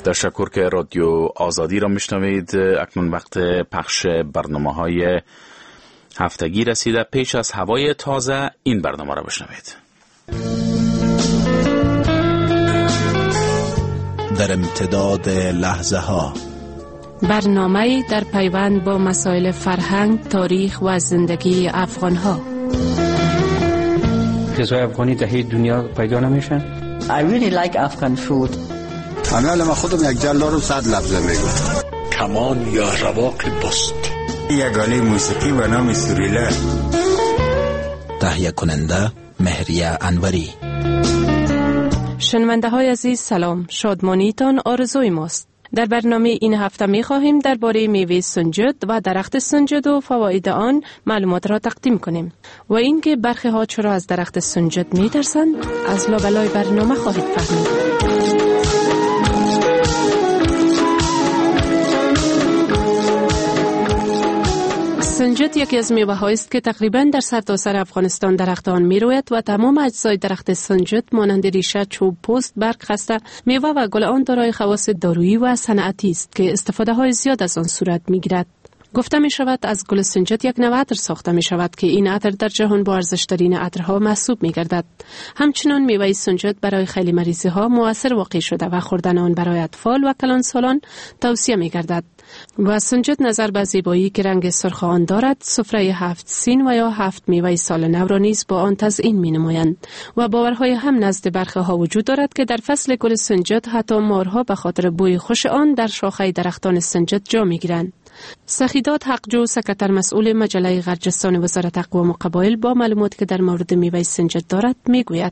تشکر که رادیو آزادی را میشنوید. اکنون وقت پخش برنامه‌های هفتگی رسیده. پیش از هوای تازه این برنامه را بشنوید. در امتداد لحظه ها، برنامه‌ای در پیوند با مسائل فرهنگ، تاریخ و زندگی افغان‌ها. غذای افغانی در دنیا پیدا نمیشن. I really like Afghan food. انا خودم یک جلال رو 100 لفظه میگم. کمان یا رواق بست. یک آله موسیقی به نام سوریلا. تهیه کننده مهریه انوری. شنونده های عزیز سلام، شادمانیتان آرزوی ماست. در برنامه این هفته می خواهیم درباره میوه سنجد و درخت سنجد و فواید آن معلومات را تقدیم کنیم و اینکه برخی ها چرا از درخت سنجد می ترسند از لابلای برنامه خواهید فهمید. سنجد یکی از میوه‌هایی است که تقریباً در سرتاسر افغانستان درخت آن می‌روید و تمام اجزای درخت سنجد مانند ریشه، چوب، پوست، برگ، خسته، میوه و گل آن دارای خواص دارویی و صنعتی است که استفاده‌های زیاد از آن صورت می‌گیرد. گفته می شود از گل سنجد یک نوع عطر ساخته می شود که این عطر در جهان با ارزش‌ترین عطرها محسوب می گردد. همچنان میوه سنجد برای خیلی مریضی ها مؤثر واقع شده و خوردن آن برای اطفال و کلانسالان توصیه می گردد. و سنجد نظر به زیبایی که رنگ سرخ آن دارد، سفره 7 سین و یا 7 میوه سال نو را نیز با آن تزیین می نمایند و باورهای هم نزد برخی ها وجود دارد که در فصل گل سنجد حتی مارها به خاطر بوی خوش آن در شاخه درختان سنجد جا می گیرند. سخیدات حقجو، سکرتر مسئول مجله غرجستان وزارت اقوام و قبایل با معلوماتی که در مورد میوه سنجد دارد میگوید.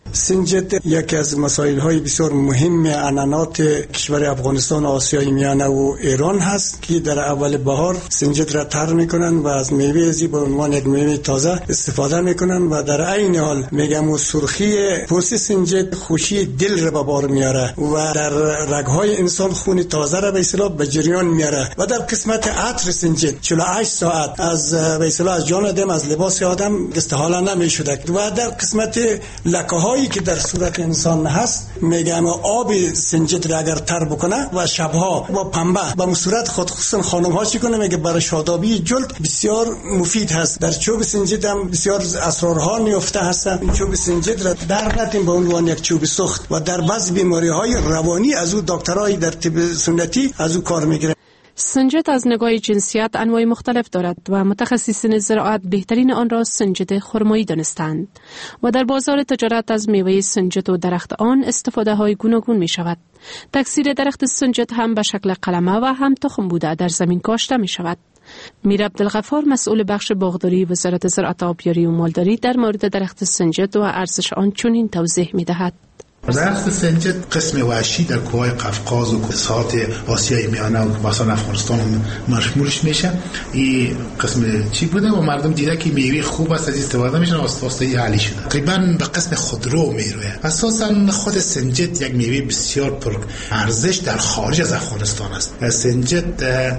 سنجد یکی از مسائل‌های بسیار مهم عنعنات کشور افغانستان، آسیای میانه و ایران هست که در اول بهار سنجد را تر میکنن و از میوه زی به عنوان یک میوه تازه استفاده میکنن و در عین حال میگم سرخی پوست سنجد خوشی دل را به بار میاره و در رگ‌های انسان خون تازه را به اصطلاح به جریان میاره و در قسمت عطر سنجد 48 ساعت از به اصطلاح از جان آدم، از لباس آدم استحاله نمیشده و در قسمت لکه‌های که در صورت انسان هست میگم آب سنجد را اگر تر بکنه و شبها با پنبه به صورت خود خصوصا خانم ها چی کنه میگه برای شادابی جلد بسیار مفید هست. در چوب سنجد هم بسیار اسرارها نیفته هستن. این چوب سنجد را در نتیم به عنوان یک چوب سخت و در بعض بیماری های روانی از او دکترای در طب سنتی از او کار میگیره. سنجد از نگاه جنسیت انواع مختلف دارد و متخصصین زراعت بهترین آن را سنجد خرمایی دانستند و در بازار تجارت از میوه سنجد و درخت آن استفاده های گوناگون می شود. تکثیر درخت سنجد هم به شکل قلمه و هم تخم بوده در زمین کاشته می شود. میر عبدالغفار مسئول بخش باغداری وزارت زراعت، آبیاری و مالداری در مورد درخت سنجد و ارزش آن چنین توضیح می دهد. درخت سنجد قسم وحشی در کوههای قفقاز و ساحات آسیای میانه و مثلا افغانستان مشمولش میشه. این قسم چی بوده و مردم دیده که میوه خوب است از استفاده میشن و واسطه عالی شده. تقریبا به قسم خودرو میروه. اساسا خود سنجد یک میوه بسیار پر ارزش در خارج از افغانستان است. سنجد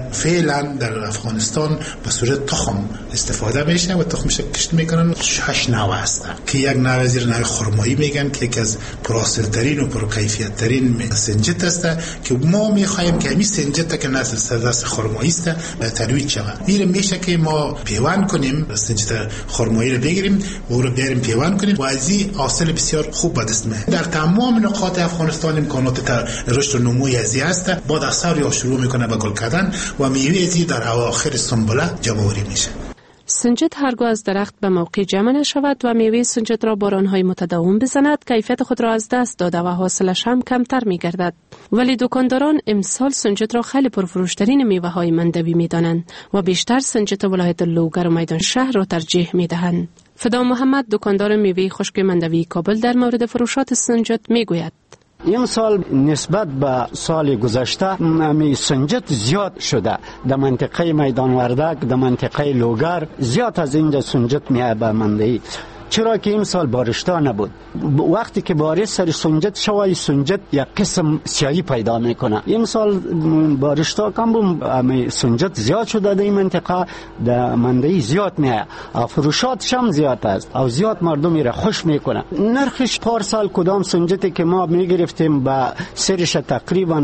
فعلا در افغانستان به صورت تخم استفاده میشه و تخمش کشت میکنن. 8 نوع هست که یک نوع زیر نوع خرمایی میگن که یکی از پراسرترین و پرکیفیت ترین سنجد است که ما میخوایم که همین سنجد که نسل سردست خرمایی است ترویج شود. این میشه که ما پیوند کنیم، سنجد خرمایی رو بگیریم و او رو بیاریم پیوند کنیم و از این حاصل بسیار خوب به دست میاد. در تمام نقاط افغانستان امکانات رشد و نموی ازی است. بعد از سال یا شروع میکنه به گل کردن و میوه ازی در اواخر سنبله جمع‌آوری میشه. سنجد هرگاه از درخت به موقع جمع نشود و میوه سنجد را بارانهای متداوم بزند، کیفیت خود را از دست داده و حاصلش هم کمتر می گردد. ولی دکانداران امسال سنجد را خیلی پرفروشترین میوه های مندوی می دانند و بیشتر سنجد ولایت لوگر و میدان شهر را ترجیح می دهند. فدا محمد، دکاندار میوه خشک مندوی کابل، در مورد فروشات سنجد می گوید. این سال نسبت به سال گذشته سنجد زیاد شده. در منطقه میدان وردک، در منطقه لوگر زیاد از اینجا سنجد میاد به مندهی چرا که امسال بارشتا نبود. وقتی که بارش سر سنجد شوی سنجد یک قسم سیاهی پیدا میکنه. امسال بارشتا کم بود، سنجد زیاد شده در این منطقه، در منده زیاد میه، فروشاتش هم زیاد است و زیاد مردم را خوش میکنه. نرخش پارسال کدام سنجدی که ما میگرفتیم با سرش تقریبا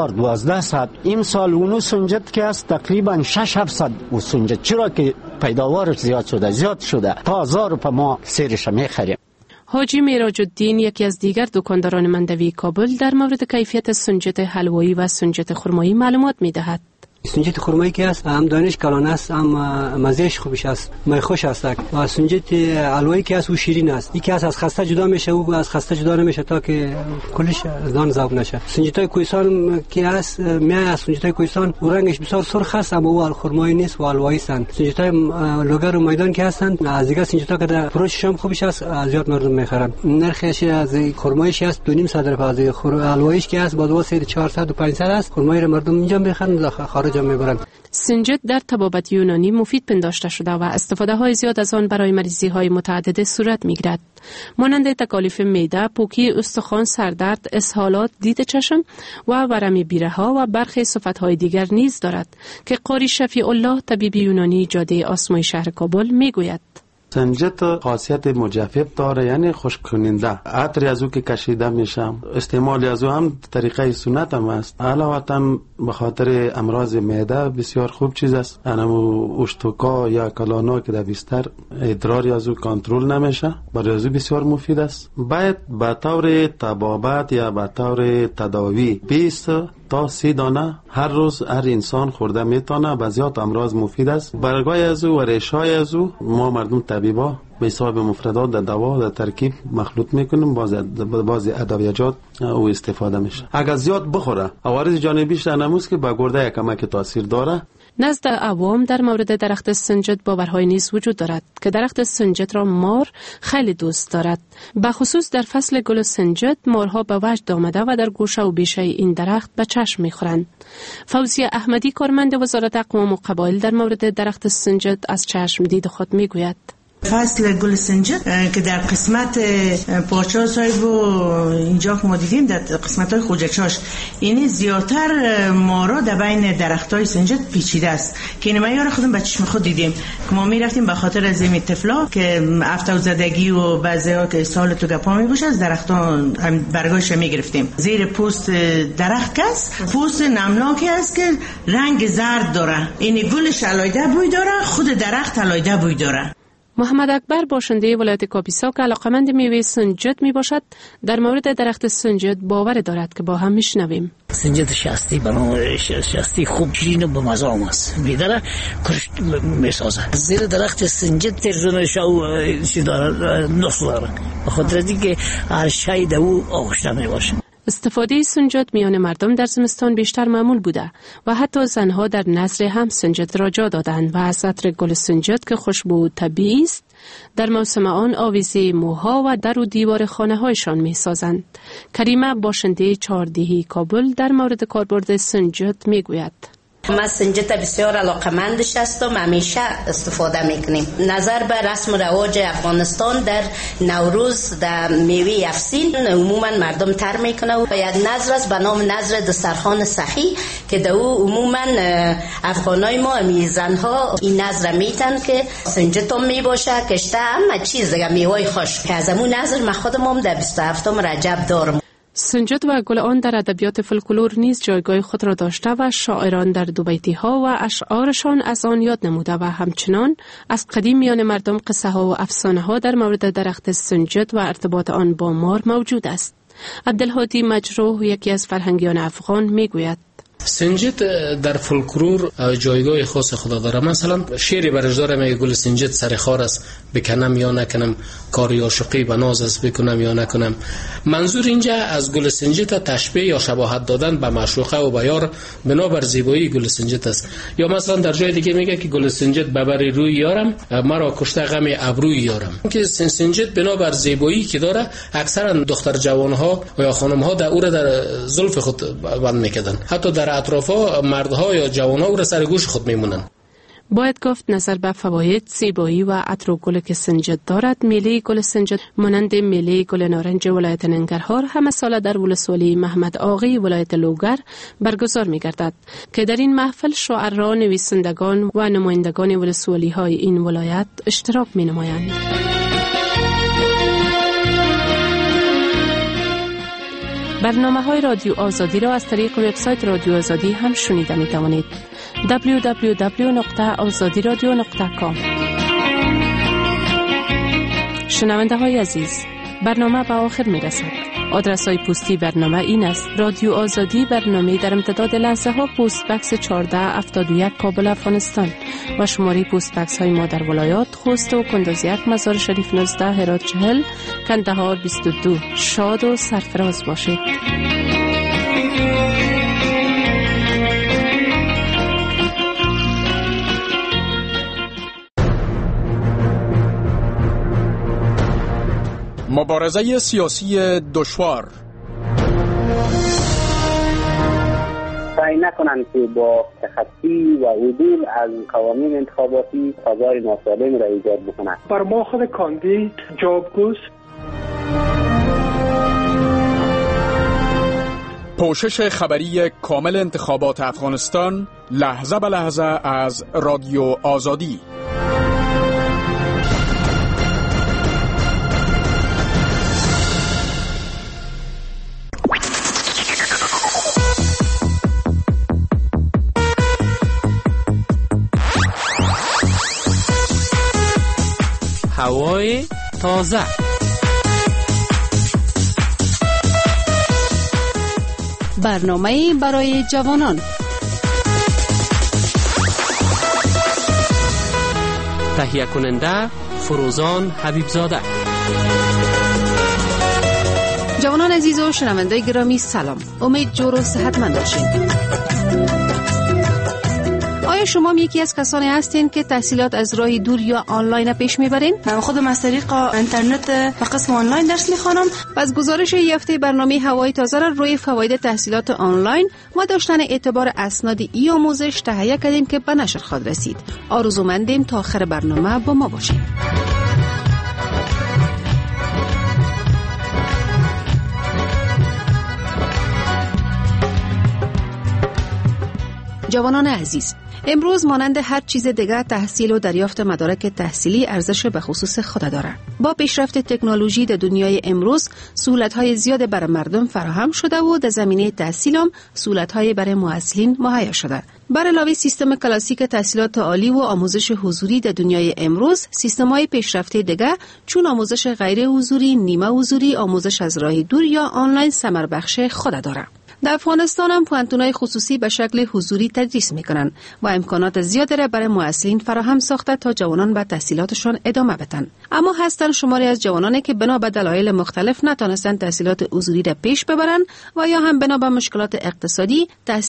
1200 امسال اونو سنجد که است تقریبا 600 و سنجد، چرا که پیداوارش زیاد شده تا 1000 روپیه ما سرش میخریم. حاجی میراج الدین یکی از دیگر دکانداران مندوی کابل در مورد کیفیت سنجد حلوایی و سنجد خرمایی معلومات میدهد. سنجد خرمایی که است هم دانش کلان است، هم مزهش خوبش است، می خوش است. و سنجد حلوایی که است او شیرین است. یکی از خسته جدا میشه، او از خسته جدا نمیشه تا که کلش دان ذوق نشه. سنجدای کوهستان که است میای از سنجدای کوهستان او رنگش بسیار سرخ است، اما او خرمایی نیست و حلوایی است. سنجدای لوگر و میدان که هستند از دیگه سنجدا که در فروشش هم خوبش است، زیاد مردم میخرن. نرخش از خرمایش است 2.5 صدر از حلواییش که است با 400 و 500 است. خرمایی را مردم اینجا میخرن، خارج میبرند. سنجد در طبابت یونانی مفید پنداشته شده و استفاده های زیاد از آن برای مریضی های متعدد صورت میگیرد، مانند تکالیف معده، پوکی استخوان، سردرد، اسهالات، دید چشم و ورم بیره ها و برخی صفت های دیگر نیز دارد که قاری شفیع الله طبیب یونانی جاده آسمای شهر کابل میگوید. سنجد خاصیت مجفف داره، یعنی خشک کننده. عطر از او که کشیده میشه، استعمال از او هم طریقه سنت هم است. علاوه به خاطر امراض معده بسیار خوب چیز است. انمو اشتوکا یا کلانا که در بیشتر ادرار از او کنترل نمیشه، برای از او بسیار مفید است. باید به طور طبابت یا به طور تداوی 20 تا 30 دانه هر روز هر انسان خورده میتونه، به زیاد امراض مفید است. برگای از او و ریشای از او ما مردم طبیبا به حساب مفردات در دوا در ترکیب مخلوط میکنیم، بعضی ادویه‌جات او استفاده میشه. اگر زیاد بخوره عوارض جانبیش نموز که به گرده کمک تاثیر داره. نزد عوام در مورد درخت سنجد باورهای نیز وجود دارد که درخت سنجد را مار خیلی دوست دارد. به خصوص در فصل گل سنجد مارها به وجد آمده و در گوشه و بیشه این درخت به چشم میخورند. فوزیه احمدی کارمند وزارت اقوام و قبایل در مورد درخت سنجد از چشم دید خود میگوید. فصل گل سنجد که در قسمت پارچه صاحب و اینجا که ما دیدیم در قسمت های خوجچاش اینی زیادتر مارا در بین درخت های سنجد پیچیده است که اینه ما یار خودم به چشم خود دیدیم که ما می رفتیم به خاطر از این طفلا که افتو زدگی و بعضی ها که سال تو گپا می باشه از درخت ها برگایش می گرفتیم. زیر پوست درخت کس پوست نمناکی است که رنگ زرد داره، اینی گلش علایده بوی داره، خود درخت علایده بوی داره. محمد اکبر باشنده ولایت کاپیسا که علاقمند میوه سنجد می باشد در مورد درخت سنجد باور دارد که با هم میشنویم. سنجد شستی برای شستی خوب شیرین و بمزه است، میداره کرشت میسازه. زیر درخت سنجد ترزونش او چی داره نصف داره، بخاطر اینکه هر شی در او آغشته میباشه. استفاده سنجد میان مردم در زمستان بیشتر معمول بوده و حتی زنها در نظر هم سنجد را جا دادند و از عطر گل سنجد که خوشبو طبیعی است در موسم آن آویزه موها و در و دیوار خانه هایشان می سازند. کریمه باشنده چهاردهی کابل در مورد کاربرد سنجد می گوید. ما سنجد بسیار علاقمندش هستم، همیشه استفاده میکنیم. نظر به رسم و رواج افغانستان در نوروز در میوه افسین عموما مردم تر میکنه و یک نظر است به نام نظر دسترخوان سخی که در او عموما افغانای ما زنها این نظر میتن که سنجد هم میباشه کشته همه چیز دیگه میوه خوش که از همون نظر من خودم هم در 27 رجب دارم. سنجد و گل آن در ادبیات فولکلور نیز جایگاه خود را داشته و شاعران در دوبیتی‌ها و اشعارشان از آن یاد نموده و همچنان از قدیم میان مردم قصه ها و افسانه ها در مورد درخت سنجد و ارتباط آن با مار موجود است. عبدالهادی مجروح یکی از فرهنگیان افغان میگوید سنجد در فولکلور جایگاه خاص خدا داره. مثلا شعری برش داره میگه گل سنجد سر خار است بکنم یا نکنم، کاری عاشقی به ناز است بکنم یا نکنم. منظور اینجا از گل سنجد تشبیه یا شباهت دادن به معشوقه و به یار بنابر زیبایی گل سنجد است. یا مثلا در جای دیگه میگه که گل سنجد ببری روی یارم مرا کشته غم ابروی یارم. که سنجد بنابر زیبایی که داره اکثرا دختر جوانها و یا خانمها در او را در زلف خود بند میکردن، حتی در اطرافا مردها یا جوانها او را سر گوش خود میمونن. باید گفت نظر به فواید زیبایی و عطر و گل که سنجد دارد، میله گل سنجد مانند میله گل نارنج ولایت ننگرهار همه ساله در ولسوالی محمد آقی ولایت لوگر برگزار می گردد که در این محفل شاعران، نویسندگان و نمایندگان ولسوالی های این ولایت اشتراک می نمایند. برنامه‌های رادیو آزادی را از طریق وبسایت رادیو آزادی هم شنیده می توانید. www.azadiradio.com. شنونده های عزیز، برنامه به آخر می رسد. آدرس های پستی برنامه این است: رادیو آزادی، برنامه در امتداد لحظه ها، پست بکس 1471 کابل افغانستان و شماره پست بکس های ما در ولایات خوست و کندوز 1 مزار شریف 19 هرات 40 کندهار 22. شاد و سرفراز باشید. مبارزه سیاسی دشوار. سعی نکنند که با تخطی و عدول از قوانین انتخاباتی فضای ناسالم را ایجاد بکنند. بر ما خود کاندید جوابگوست. پوشش خبری کامل انتخابات افغانستان لحظه به لحظه از رادیو آزادی. هوای تازه. برنامه برای جوانان. تهیه کننده فروزان حبیبزاده. جوانان عزیز و شنونده گرامی سلام. امید جور و صحتمند باشید. آیا شما یکی از کسانی هستین که تحصیلات از راه دور یا آنلاین پیش میبرین؟ من خودم از طریق اینترنت و قسم آنلاین درس میخوانم. پس گزارش هفته برنامه هوای تازه را روی فواید تحصیلات آنلاین و داشتن اعتبار اسناد ای آموزش تهیه کردیم که به نشر خواهد رسید. آرزومندیم تا آخر برنامه با ما باشید. جوانان عزیز، امروز مانند هر چیز دیگه تحصیل و دریافت مدارک تحصیلی ارزش به خصوص خود داره. با پیشرفت تکنولوژی در دنیای امروز سهولت‌های زیاد برای مردم فراهم شده و در زمینه تحصیل هم سهولت‌های برای معلولین مهیا شده. بر علاوه سیستم کلاسیک تحصیلات عالی و آموزش حضوری در دنیای امروز، سیستم‌های پیشرفته دیگه چون آموزش غیر حضوری، نیمه حضوری، آموزش از راه دور یا آنلاین ثمر بخش خود داره. در افغانستان هم پوانتون‌های خصوصی به شکل حضوری تدریس میکنن و امکانات زیادی را برای معلولین فراهم ساخته تا جوانان به تحصیلاتشان ادامه بدن. اما هستن شماری از جوانانی که بنا به دلایل مختلف نتونستن تحصیلات حضوری را پیش ببرن و یا هم بنا به مشکلات اقتصادی